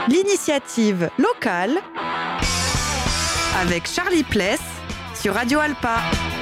L'initiative locale avec Charlie Pless sur Radio Alpa.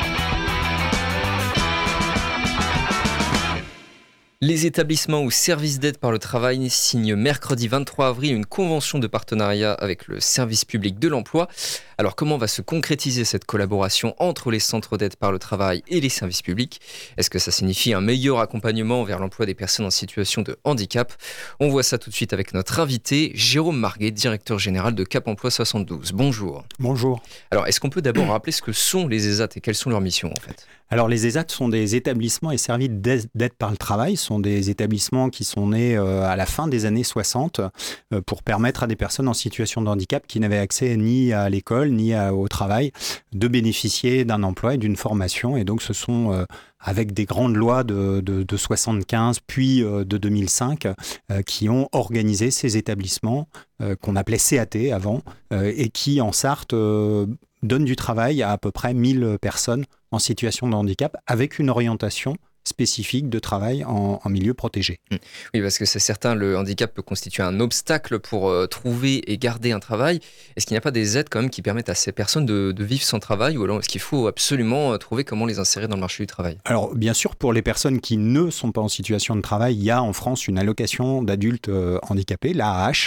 Les établissements ou services d'aide par le travail signent mercredi 23 avril une convention de partenariat avec le service public de l'emploi. Alors comment va se concrétiser cette collaboration entre les centres d'aide par le travail et les services publics ? Est-ce que ça signifie un meilleur accompagnement vers l'emploi des personnes en situation de handicap ? On voit ça tout de suite avec notre invité, Jérôme Marguet, directeur général de Cap Emploi 72. Bonjour. Bonjour. Alors est-ce qu'on peut d'abord rappeler ce que sont les ESAT et quelles sont leurs missions en fait ? Alors les ESAT sont des établissements et services d'aide par le travail. Ce sont des établissements qui sont nés à la fin des années 60 pour permettre à des personnes en situation de handicap qui n'avaient accès ni à l'école ni au travail de bénéficier d'un emploi et d'une formation. Et donc ce sont avec des grandes lois de 75 puis de 2005 qui ont organisé ces établissements qu'on appelait CAT avant et qui en Sarthe donnent du travail à peu près 1000 personnes en situation de handicap avec une orientation spécifique de travail en milieu protégé. Oui, parce que c'est certain, le handicap peut constituer un obstacle pour trouver et garder un travail. Est-ce qu'il n'y a pas des aides quand même qui permettent à ces personnes de vivre sans travail, ou alors est-ce qu'il faut absolument trouver comment les insérer dans le marché du travail ? Alors bien sûr, pour les personnes qui ne sont pas en situation de travail, il y a en France une allocation d'adultes handicapés, l'AAH,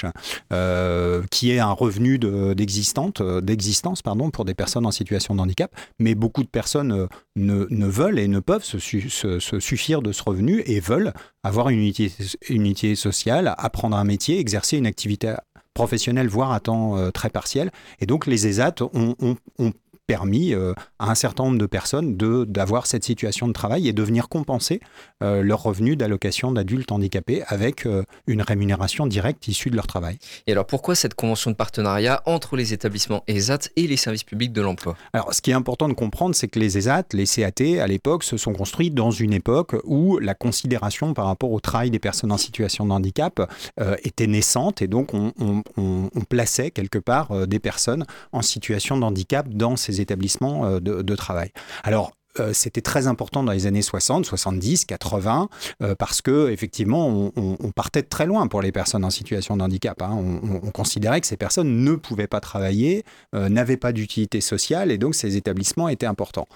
qui est un revenu d'existence pour des personnes en situation de handicap, mais beaucoup de personnes ne veulent et ne peuvent se suffire de ce revenu et veulent avoir une unité sociale, apprendre un métier, exercer une activité professionnelle, voire à temps très partiel. Et donc les ESAT ont permis à un certain nombre de personnes d'avoir cette situation de travail et de venir compenser leur revenu d'allocation d'adultes handicapés avec une rémunération directe issue de leur travail. Et alors pourquoi cette convention de partenariat entre les établissements ESAT et les services publics de l'emploi ? Alors ce qui est important de comprendre, c'est que les ESAT, les CAT, à l'époque, se sont construits dans une époque où la considération par rapport au travail des personnes en situation de handicap était naissante et donc on plaçait quelque part des personnes en situation de handicap dans ces établissements de travail. Alors, c'était très important dans les années 60, 70, 80, parce que effectivement, on partait de très loin pour les personnes en situation de handicap. On considérait que ces personnes ne pouvaient pas travailler, n'avaient pas d'utilité sociale, et donc ces établissements étaient importants.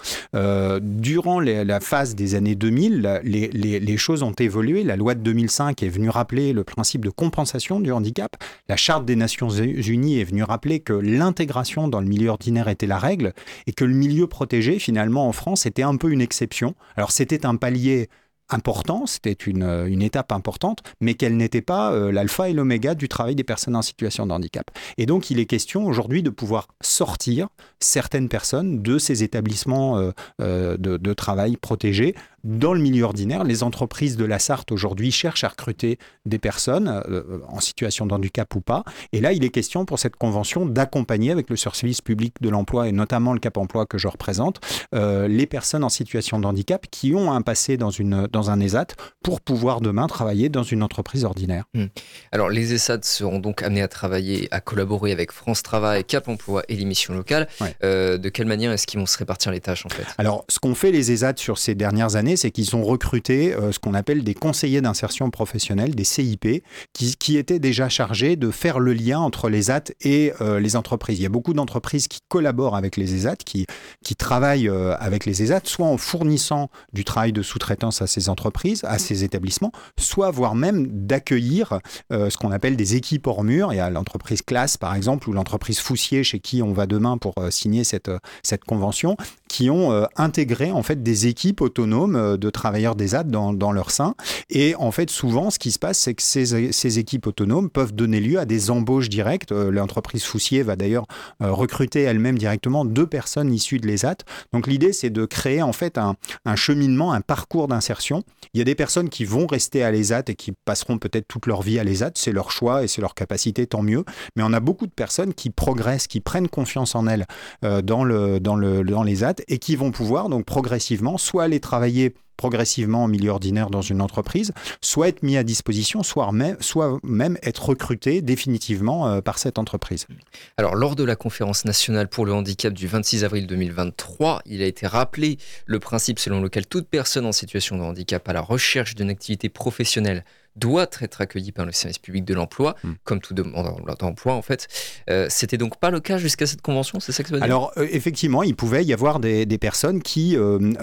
Durant la phase des années 2000, les choses ont évolué. La loi de 2005 est venue rappeler le principe de compensation du handicap. La Charte des Nations Unies est venue rappeler que l'intégration dans le milieu ordinaire était la règle, et que le milieu protégé, finalement, en France, était un peu une exception. Alors, c'était un palier important, c'était une étape importante, mais qu'elle n'était pas l'alpha et l'oméga du travail des personnes en situation de handicap. Et donc, il est question aujourd'hui de pouvoir sortir certaines personnes de ces établissements de travail protégés dans le milieu ordinaire. Les entreprises de la Sarthe aujourd'hui cherchent à recruter des personnes en situation de handicap ou pas. Et là, il est question pour cette convention d'accompagner avec le service public de l'emploi et notamment le Cap Emploi que je représente, les personnes en situation de handicap qui ont un passé dans un ESAT pour pouvoir demain travailler dans une entreprise ordinaire. Alors, les ESAT seront donc amenés à travailler, à collaborer avec France Travail, Cap Emploi et les missions locales. Ouais. De quelle manière est-ce qu'ils vont se répartir les tâches en fait ? Alors, ce qu'ont fait les ESAT sur ces dernières années, c'est qu'ils ont recruté ce qu'on appelle des conseillers d'insertion professionnelle, des CIP, qui étaient déjà chargés de faire le lien entre les ESAT et les entreprises. Il y a beaucoup d'entreprises qui collaborent avec les ESAT, qui travaillent avec les ESAT, soit en fournissant du travail de sous-traitance à ces entreprises, à ces établissements, soit voire même d'accueillir ce qu'on appelle des équipes hors mur. Il y a l'entreprise Classe, par exemple, ou l'entreprise Foussier, chez qui on va demain pour signer cette convention, qui ont intégré en fait des équipes autonomes de travailleurs d'ESAT dans leur sein. Et en fait, souvent, ce qui se passe, c'est que ces équipes autonomes peuvent donner lieu à des embauches directes. L'entreprise Foussier va d'ailleurs recruter elle-même directement 2 personnes issues de l'ESAT. Donc l'idée, c'est de créer en fait un cheminement, un parcours d'insertion. Il y a des personnes qui vont rester à l'ESAT et qui passeront peut-être toute leur vie à l'ESAT. C'est leur choix et c'est leur capacité, tant mieux. Mais on a beaucoup de personnes qui progressent, qui prennent confiance en elles dans l'ESAT et qui vont pouvoir donc progressivement soit aller travailler progressivement en milieu ordinaire dans une entreprise, soit être mis à disposition, soit même être recruté définitivement par cette entreprise. Alors, lors de la conférence nationale pour le handicap du 26 avril 2023, il a été rappelé le principe selon lequel toute personne en situation de handicap à la recherche d'une activité professionnelle doit être accueilli par le service public de l'emploi, comme tout demandeur d'emploi en fait. C'était donc pas le cas jusqu'à cette convention, c'est ça que ça veut dire ? Alors effectivement, il pouvait y avoir des personnes qui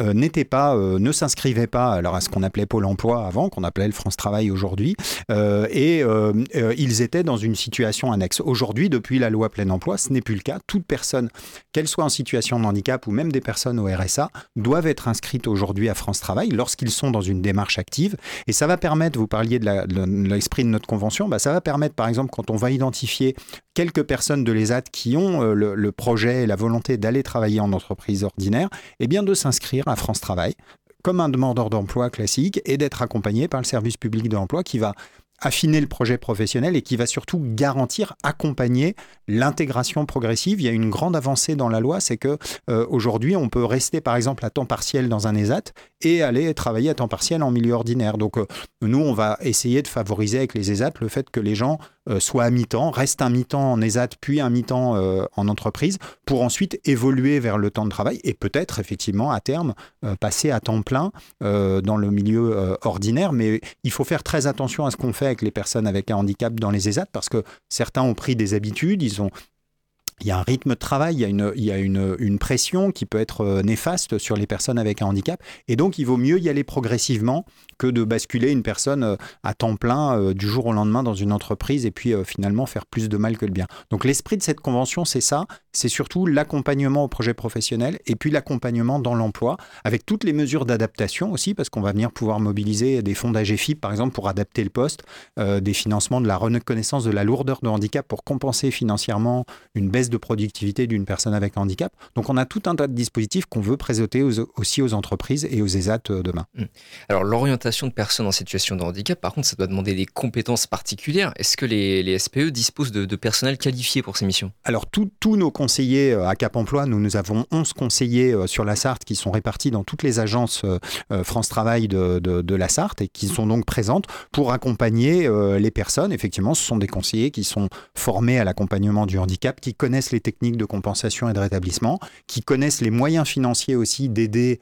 ne s'inscrivaient pas alors, à ce qu'on appelait Pôle emploi avant, qu'on appelait le France Travail aujourd'hui, et ils étaient dans une situation annexe. Aujourd'hui, depuis la loi plein emploi, ce n'est plus le cas. Toute personne, qu'elle soit en situation de handicap ou même des personnes au RSA, doivent être inscrites aujourd'hui à France Travail lorsqu'ils sont dans une démarche active. Et ça va permettre, vous parliez de l'esprit de notre convention, ça va permettre par exemple quand on va identifier quelques personnes de l'ESAT qui ont le projet et la volonté d'aller travailler en entreprise ordinaire, eh bien de s'inscrire à France Travail comme un demandeur d'emploi classique et d'être accompagné par le service public de l'emploi qui va affiner le projet professionnel et qui va surtout garantir, accompagner l'intégration progressive. Il y a une grande avancée dans la loi, c'est que aujourd'hui, on peut rester par exemple à temps partiel dans un ESAT et aller travailler à temps partiel en milieu ordinaire. Donc nous, on va essayer de favoriser avec les ESAT le fait que les gens soient à mi-temps, restent un mi-temps en ESAT, puis un mi-temps en entreprise, pour ensuite évoluer vers le temps de travail et peut-être effectivement à terme passer à temps plein dans le milieu ordinaire. Mais il faut faire très attention à ce qu'on fait avec les personnes avec un handicap dans les ESAT parce que certains ont pris des habitudes, il y a un rythme de travail, il y a une pression qui peut être néfaste sur les personnes avec un handicap. Et donc, il vaut mieux y aller progressivement que de basculer une personne à temps plein du jour au lendemain dans une entreprise et puis finalement faire plus de mal que de bien. Donc, l'esprit de cette convention, c'est ça. C'est surtout l'accompagnement au projet professionnel et puis l'accompagnement dans l'emploi avec toutes les mesures d'adaptation aussi parce qu'on va venir pouvoir mobiliser des fonds d'AGFIP, par exemple, pour adapter le poste, des financements de la reconnaissance de la lourdeur de handicap pour compenser financièrement une baisse de productivité d'une personne avec un handicap. Donc, on a tout un tas de dispositifs qu'on veut présenter aussi aux entreprises et aux ESAT demain. Alors, l'orientation de personnes en situation de handicap, par contre, ça doit demander des compétences particulières. Est-ce que les SPE disposent de personnel qualifié pour ces missions ? Alors, tous nos conseillers à Cap Emploi, nous avons 11 conseillers sur la Sarthe qui sont répartis dans toutes les agences France Travail de la Sarthe et qui sont donc présentes pour accompagner les personnes. Effectivement, ce sont des conseillers qui sont formés à l'accompagnement du handicap, qui connaissent les techniques de compensation et de rétablissement, qui connaissent les moyens financiers aussi d'aider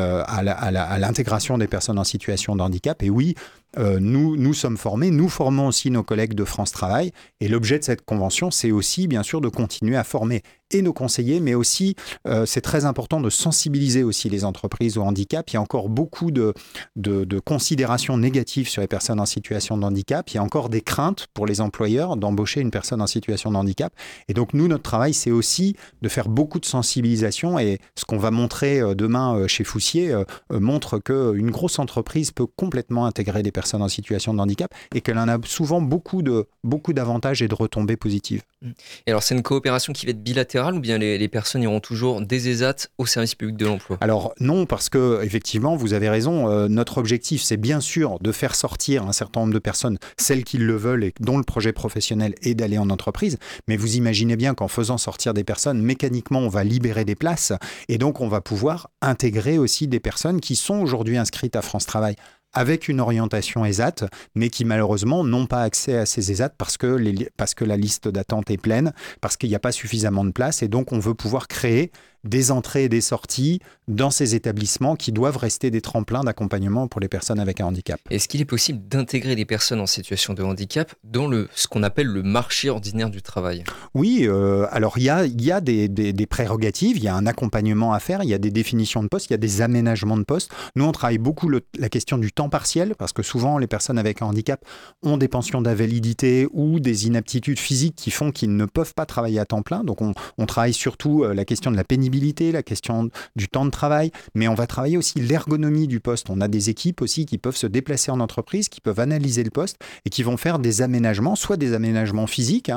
à l'intégration des personnes en situation de handicap. Et oui, nous sommes formés, nous formons aussi nos collègues de France Travail et l'objet de cette convention, c'est aussi bien sûr de continuer à former et nos conseillers, mais aussi c'est très important de sensibiliser aussi les entreprises au handicap. Il y a encore beaucoup de considérations négatives sur les personnes en situation de handicap. Il y a encore des craintes pour les employeurs d'embaucher une personne en situation de handicap. Et donc nous, notre travail, c'est aussi de faire beaucoup de sensibilisation et ce qu'on va montrer demain chez Foussier montre qu'une grosse entreprise peut complètement intégrer des personnes en situation de handicap et qu'elle en a souvent beaucoup d'avantages et de retombées positives. Et alors, c'est une coopération qui va être bilatérale ou bien les personnes iront toujours des ESAT au service public de l'emploi ? Alors non, parce que effectivement, vous avez raison, notre objectif, c'est bien sûr de faire sortir un certain nombre de personnes, celles qui le veulent et dont le projet professionnel est d'aller en entreprise, mais vous imaginez bien qu'en faisant sortir des personnes, mécaniquement, on va libérer des places et donc on va pouvoir intégrer aussi des personnes qui sont aujourd'hui inscrites à France Travail avec une orientation ESAT, mais qui malheureusement n'ont pas accès à ces ESAT parce que la liste d'attente est pleine, parce qu'il n'y a pas suffisamment de place, et donc on veut pouvoir créer des entrées et des sorties dans ces établissements qui doivent rester des tremplins d'accompagnement pour les personnes avec un handicap. Est-ce qu'il est possible d'intégrer des personnes en situation de handicap dans ce qu'on appelle le marché ordinaire du travail ? Oui, alors il y a des prérogatives, il y a un accompagnement à faire, il y a des définitions de poste, il y a des aménagements de poste. Nous, on travaille beaucoup la question du temps partiel, parce que souvent, les personnes avec un handicap ont des pensions d'invalidité ou des inaptitudes physiques qui font qu'ils ne peuvent pas travailler à temps plein. Donc, on travaille surtout la question de la pénibilité, la question du temps de travail, mais on va travailler aussi l'ergonomie du poste. On a des équipes aussi qui peuvent se déplacer en entreprise, qui peuvent analyser le poste et qui vont faire des aménagements, soit des aménagements physiques,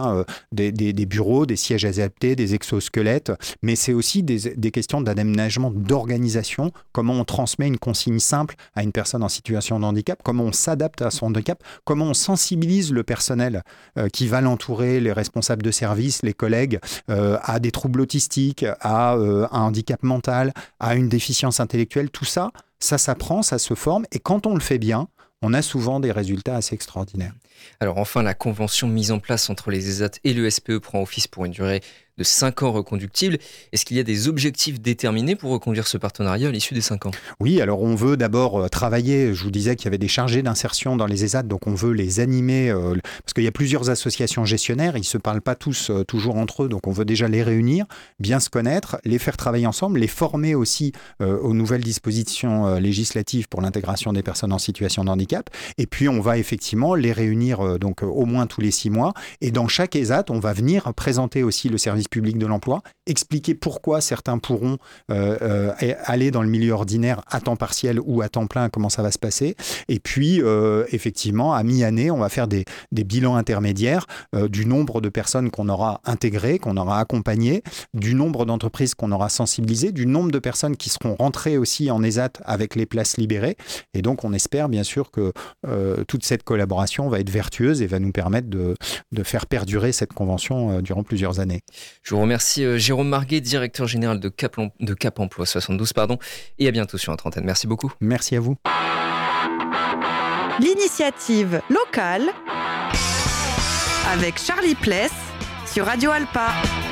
des bureaux, des sièges adaptés, des exosquelettes, mais c'est aussi des questions d'aménagement d'organisation, comment on transmet une consigne simple à une personne en situation de handicap, comment on s'adapte à son handicap, comment on sensibilise le personnel qui va l'entourer, les responsables de service, les collègues, à des troubles autistiques, à un handicap mental, à une déficience intellectuelle. Tout ça, ça s'apprend, ça se forme, et quand on le fait bien, on a souvent des résultats assez extraordinaires. Alors enfin, la convention mise en place entre les ESAT et le SPE prend office pour une durée de 5 ans reconductibles. Est-ce qu'il y a des objectifs déterminés pour reconduire ce partenariat à l'issue des 5 ans ? Oui, alors on veut d'abord travailler, je vous disais qu'il y avait des chargés d'insertion dans les ESAT, donc on veut les animer, parce qu'il y a plusieurs associations gestionnaires, ils ne se parlent pas tous toujours entre eux, donc on veut déjà les réunir, bien se connaître, les faire travailler ensemble, les former aussi aux nouvelles dispositions législatives pour l'intégration des personnes en situation de handicap, et puis on va effectivement les réunir donc au moins tous les 6 mois, et dans chaque ESAT, on va venir présenter aussi le service public de l'emploi, expliquer pourquoi certains pourront aller dans le milieu ordinaire à temps partiel ou à temps plein, comment ça va se passer. Et puis, effectivement, à mi-année, on va faire des bilans intermédiaires du nombre de personnes qu'on aura intégrées, qu'on aura accompagnées, du nombre d'entreprises qu'on aura sensibilisées, du nombre de personnes qui seront rentrées aussi en ESAT avec les places libérées. Et donc, on espère bien sûr que toute cette collaboration va être vertueuse et va nous permettre de faire perdurer cette convention durant plusieurs années. Je vous remercie Jérôme Marguet, directeur général de Cap Emploi 72, et à bientôt sur Notre Antenne. Merci beaucoup. Merci à vous. L'initiative locale avec Charlie Pless sur Radio Alpa.